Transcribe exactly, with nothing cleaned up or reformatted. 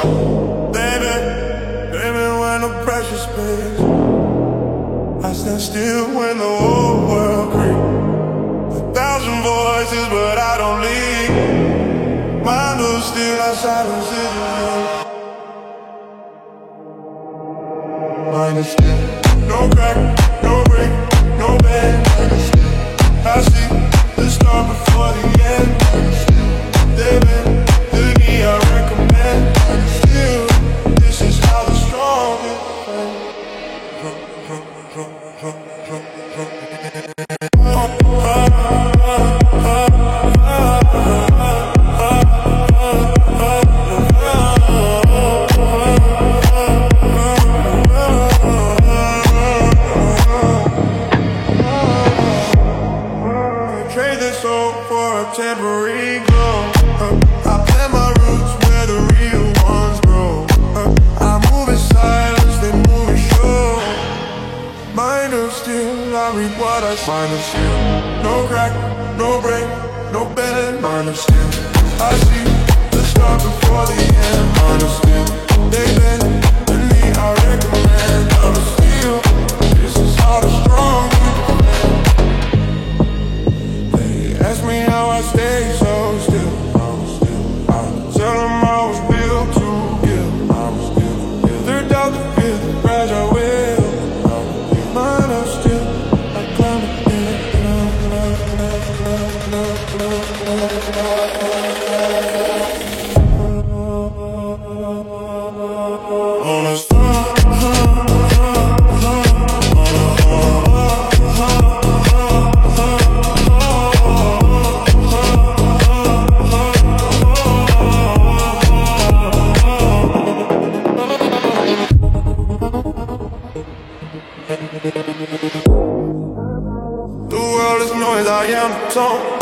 Baby, baby, when the pressure space, I stand still when the whole world creeps. A thousand voices, but I don't leave. Mine are still outside of city. Mine is still no crack, no break, no bend. I see the start before the end. Living the me I recommend. Still, this is how the strongest trade this soul for a temporary glow. uh, I plant my roots where the real ones grow. uh, I move in silence, they move in show. Mind of steel, I reap what I find of steel. No crack, no break, no bend. Mind of steel, I see the start before the end. Mind of steel, they bend, and me I recommend. Mind of steel, this is how the strong ask me how I stay so still. I tell them I was built to give. Third out the fifth, fragile will. Mine are still, I climb again. On a star. The world is noise, I am the tone.